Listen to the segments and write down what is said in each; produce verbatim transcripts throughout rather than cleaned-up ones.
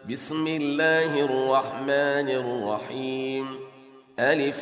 بسم الله الرحمن الرحيم. ألف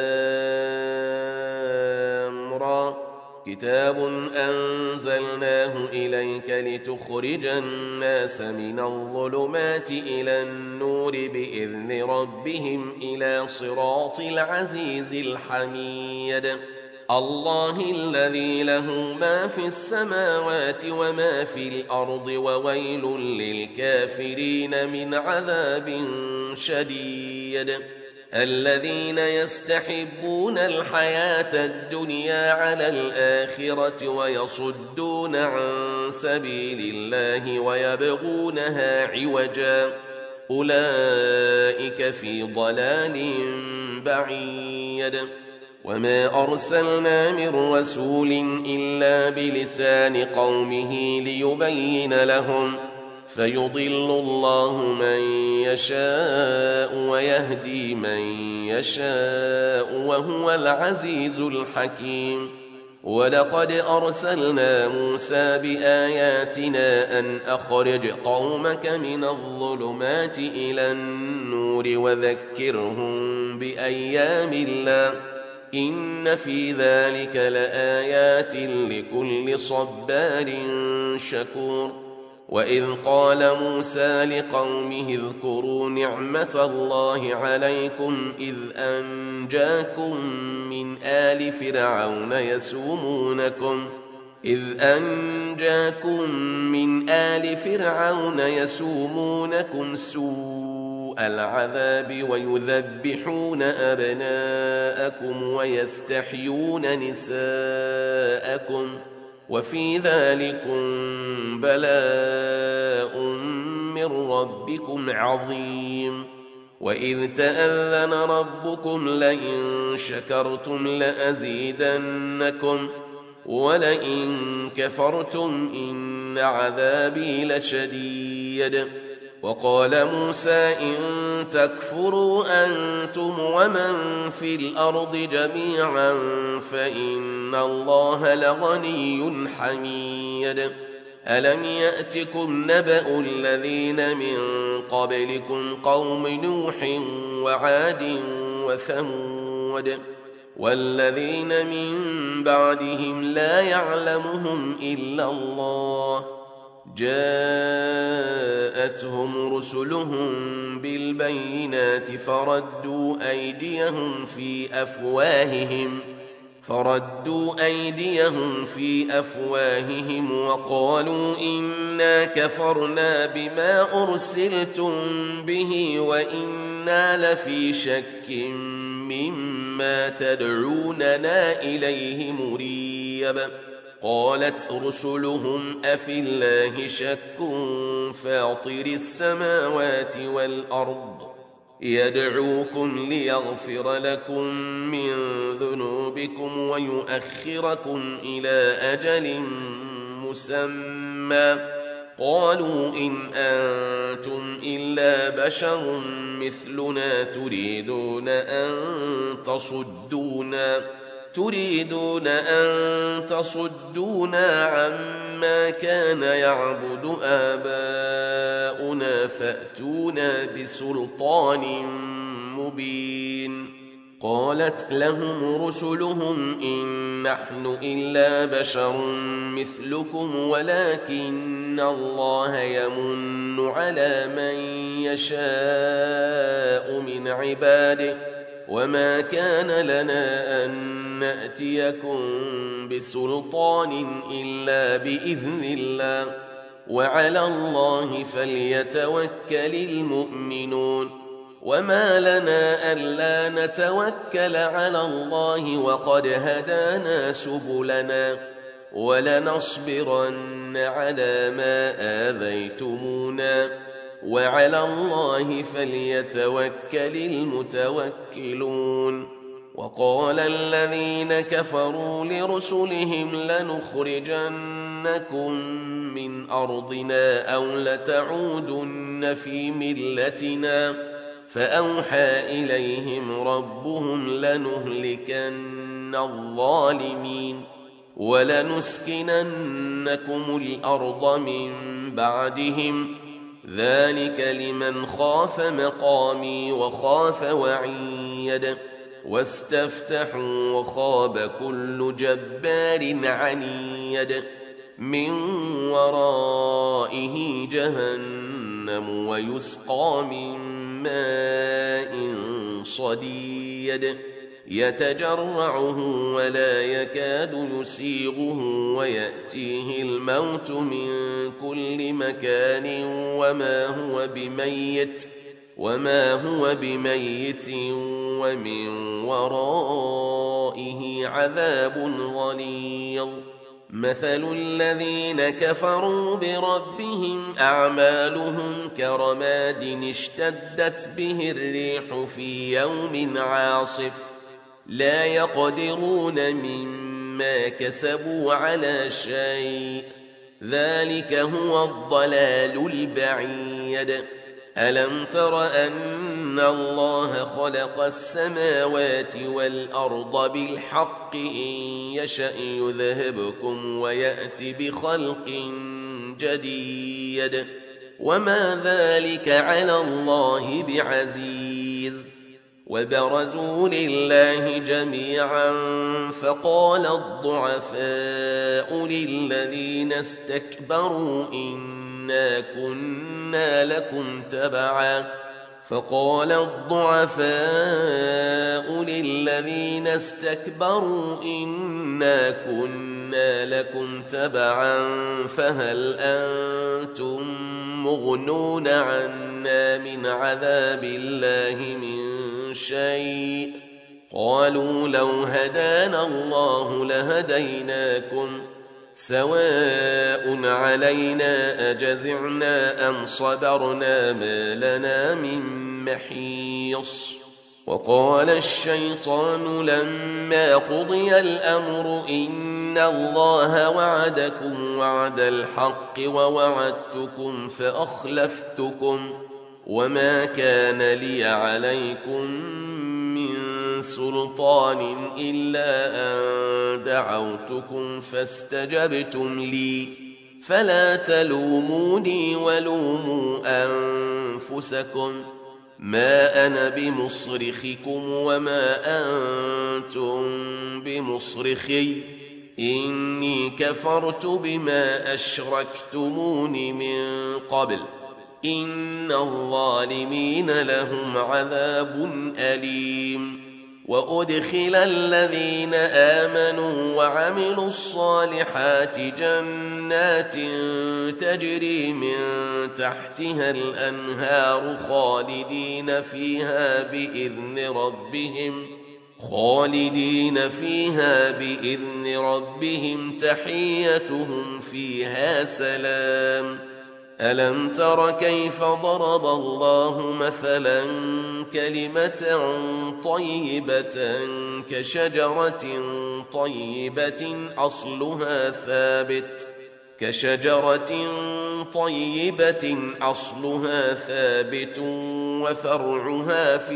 لام را. كتاب أنزلناه إليك لتخرج الناس من الظلمات إلى النور بإذن ربهم إلى صراط العزيز الحميد. الله الذي له ما في السماوات وما في الأرض وويل للكافرين من عذاب شديد. الذين يستحبون الحياة الدنيا على الآخرة ويصدون عن سبيل الله ويبغونها عوجا أولئك في ضلال بعيد. وما أرسلنا من رسول إلا بلسان قومه ليبين لهم فيضل الله من يشاء ويهدي من يشاء وهو العزيز الحكيم. ولقد أرسلنا موسى بآياتنا أن أخرج قومك من الظلمات إلى النور وذكرهم بأيام الله إن في ذلك لآيات لكل صبار شكور. وإذ قال موسى لقومه اذكروا نعمة الله عليكم إذ أنجاكم من آل فرعون يسومونكم إذ أنجاكم من آل فرعون يسومونكم سوء العذاب ويذبحون أبناءكم ويستحيون نساءكم وفي ذلكم بلاء من ربكم عظيم. وإذ تأذن ربكم لئن شكرتم لأزيدنكم ولئن كفرتم إن عذابي لشديد. وقال موسى إن تكفروا أنتم ومن في الأرض جميعا فإن الله لغني حميد. ألم يأتكم نبأ الذين من قبلكم قوم نوح وعاد وثمود والذين من بعدهم لا يعلمهم إلا الله جاءتهم رسلهم بالبينات فردوا أيديهم في أفواههم فردوا أيديهم في أفواههم وقالوا إنا كفرنا بما أرسلتم به وإنا لفي شك مما تدعوننا إليه مريب. قالت رسلهم أفي الله شك فاطر السماوات والأرض يدعوكم ليغفر لكم من ذنوبكم ويؤخركم إلى أجل مسمى قالوا إن أنتم إلا بشر مثلنا تريدون أن تصدونا تريدون أن تصدونا عما كان يعبد آباؤنا فأتونا بسلطان مبين. قالت لهم رسلهم إن نحن إلا بشر مثلكم ولكن الله يمن على من يشاء من عباده وما كان لنا أن نأتيكم بسلطان إلا بإذن الله وعلى الله فليتوكل المؤمنون. وما لنا ألا نتوكل على الله وقد هدانا سبلنا ولنصبرن على ما آذيتمونا وعلى الله فليتوكل المتوكلون. وقال الذين كفروا لرسلهم لنخرجنكم من أرضنا أو لتعودن في ملتنا فأوحى إليهم ربهم لنهلكن الظالمين ولنسكننكم الأرض من بعدهم ذلك لمن خاف مقامي وخاف وعيد واستفتحوا وخاب كل جبار عنيد من ورائه جهنم ويسقى من ماء صديد يتجرعه ولا يكاد يسيغه ويأتيه الموت من كل مكان وما هو بميت وما هو بميت ومن ورائه عذاب غليظ مثل الذين كفروا بربهم أعمالهم كرماد اشتدت به الريح في يوم عاصف لا يقدرون مما كسبوا على شيء ذلك هو الضلال البعيد ألم تر أن الله خلق السماوات والأرض بالحق إن يشأ يذهبكم ويأتي بخلق جديد وما ذلك على الله بعزيز وبرزوا لله جميعا فقال الضعفاء للذين استكبروا إنا كنا لكم تبعا فقال الضعفاء للذين استكبروا إنا كنا لكم تبعا فهل أنتم مغنون عنا من عذاب الله من شيء قالوا لو هدانا الله لهديناكم سواء علينا أجزعنا أم صبرنا ما لنا من محيص وقال الشيطان لما قضي الأمر إن الله وعدكم وعد الحق ووعدتكم فأخلفتكم وما كان لي عليكم من سلطان إلا أن دعوتكم فاستجبتم لي فلا تلوموني ولوموا أنفسكم ما أنا بمصرخكم وما أنتم بمصرخي إني كفرت بما أشركتمون من قبل إن الظالمين لهم عذاب أليم وأدخل الذين آمنوا وعملوا الصالحات جنات تجري من تحتها الأنهار خالدين فيها بإذن ربهم خالدين فيها بإذن ربهم تحيتهم فيها سلام ألم تر كيف ضرب الله مثلا كلمة طيبة كشجرة طيبة أصلها ثابت كشجرة طيبة أصلها ثابت وفرعها في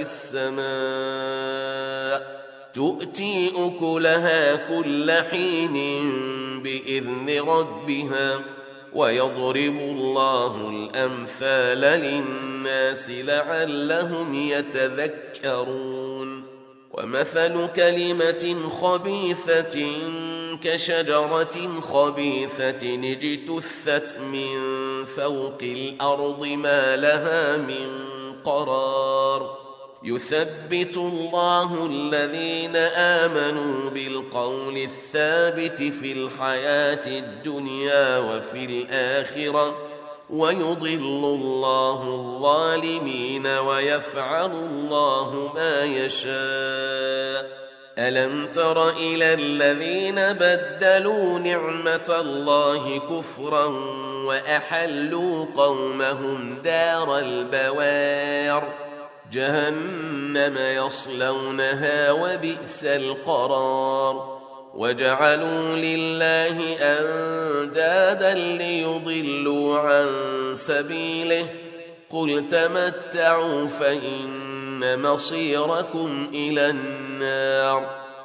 السماء تؤتي أكلها كل حين بإذن ربها ويضرب الله الأمثال للناس لعلهم يتذكرون ومثل كلمة خبيثة كشجرة خبيثة اجتثت من فوق الأرض ما لها من قرار يثبت الله الذين آمنوا بالقول الثابت في الحياة الدنيا وفي الآخرة ويضل الله الظالمين ويفعل الله ما يشاء ألم تر إلى الذين بدلوا نعمة الله كفرا وأحلوا قومهم دار البوار جهنم يصلونها وبئس القرار وجعلوا لله أندادا ليضلوا عن سبيله قل تمتعوا فإن مصيركم إلى النار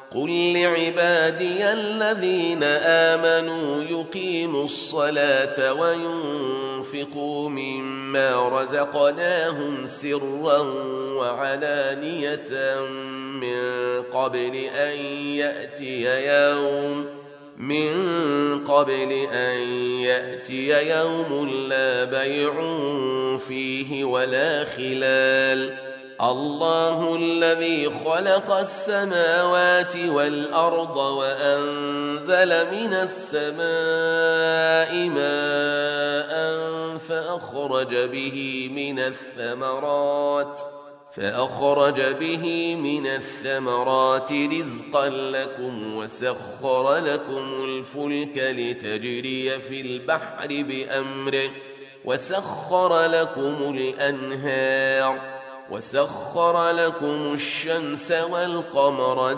قل لعبادي الذين آمنوا يقيموا الصلاة وينفقوا مما رزقناهم سرا وعلانية من قبل أن يأتي يوم من قبل أن يأتي يوم لا بيع فيه ولا خلال الله الذي خلق السماوات والأرض وأنزل من السماء ماء فأخرج به من الثمرات فأخرج به من الثمرات رزقا لكم وسخر لكم الفلك لتجري في البحر بأمره وسخر لكم الأنهار وسخر لكم الشمس والقمر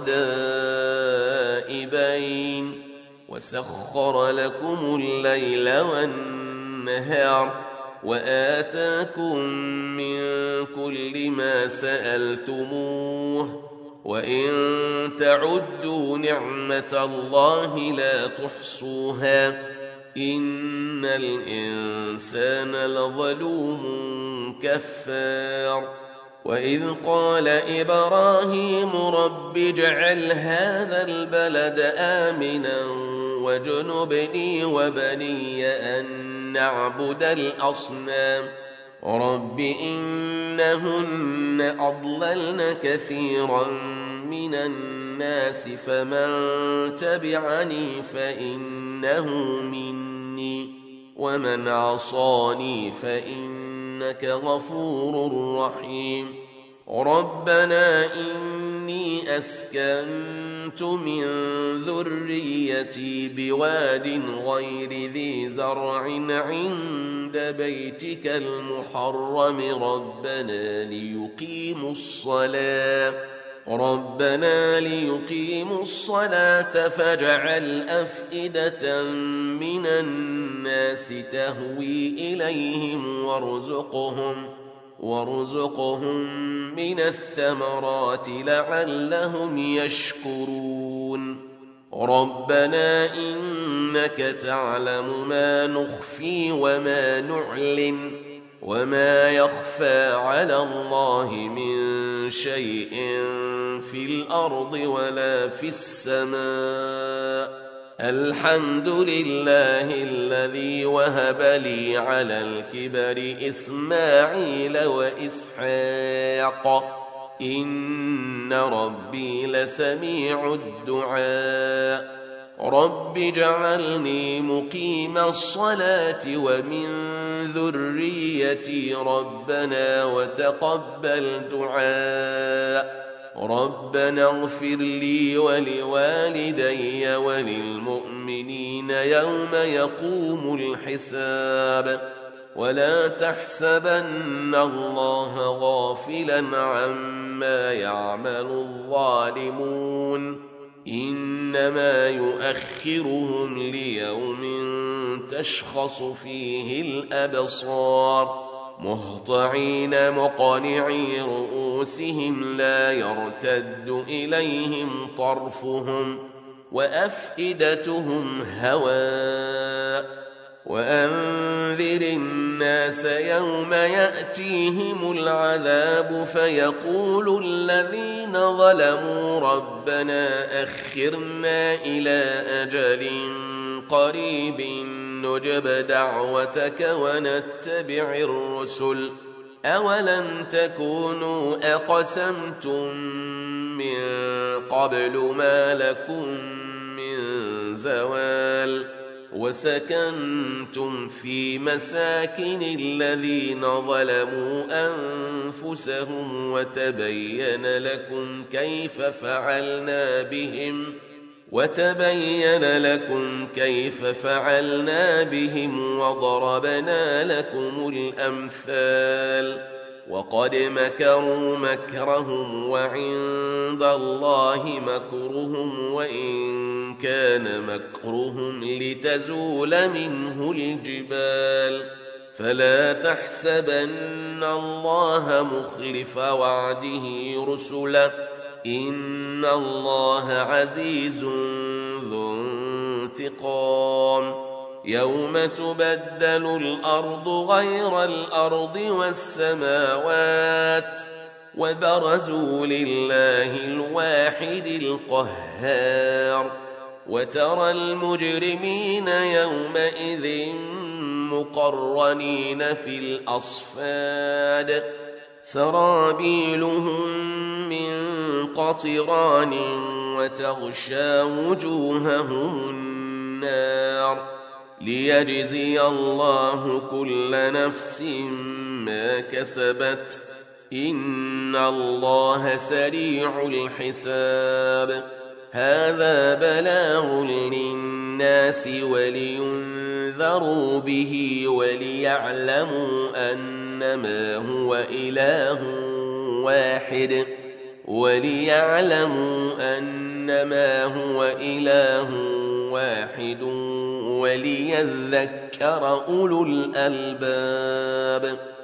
دائبين وسخر لكم الليل والنهار وآتاكم من كل ما سألتموه وإن تعدوا نعمة الله لا تحصوها إن الإنسان لظلوم كفار وإذ قال إبراهيم رب اجعل هذا البلد آمنا واجنبني وبني أن نعبد الأصنام رب إنهن أضللن كثيرا من الناس فمن تبعني فإنه مني ومن عصاني فإنك غفور رحيم ربنا إني أسكنت من ذريتي بواد غير ذي زرع عند بيتك المحرم ربنا ليقيموا الصلاة ربنا ليقيموا الصلاة فاجعل أفئدة من الناس تهوي إليهم وارزقهم وارزقهم من الثمرات لعلهم يشكرون ربنا إنك تعلم ما نخفي وما نعلن وما يخفى على الله من شيء في الأرض ولا في السماء الحمد لله الذي وهب لي على الكبر إسماعيل وإسحاق إن ربي لسميع الدعاء رب اجعلني مقيم الصلاة ومن ذريتي ربنا وتقبل دعاء ربنا اغفر لي ولوالدي وللمؤمنين يوم يقوم الحساب ولا تحسبن الله غافلا عما يعمل الظالمون إنما يؤخرهم ليوم تشخص فيه الأبصار مهطعين مقنعي رؤوسهم لا يرتد إليهم طرفهم وأفئدتهم هواء وأنذر الناس يوم يأتيهم العذاب فيقول الذين ظلموا ربنا أخرنا إلى أجل قريب نجب دعوتك ونتبع الرسل أولم تكونوا أقسمتم من قبل ما لكم من زوال وسكنتم في مساكن الذين ظلموا أنفسهم وتبين لكم كيف فعلنا بهم وتبين لكم كيف فعلنا بهم وضربنا لكم الأمثال وقد مكروا مكرهم وعند الله مكرهم وإن كان مكرهم لتزول منه الجبال فلا تحسبن الله مخلف وعده رسله إن الله عزيز ذو انتقام يوم تبدل الأرض غير الأرض والسماوات وبرزوا لله الواحد القهار وترى المجرمين يومئذ مقرنين في الأصفاد سرابيلهم من قطران وتغشى وجوههم النار ليجزي الله كل نفس ما كسبت إن الله سريع الحساب هذا بلاغ للناس ولينذروا به وليعلموا أنما هو إله واحد وليعلموا أنما هو إله واحد وليذكر أولو الألباب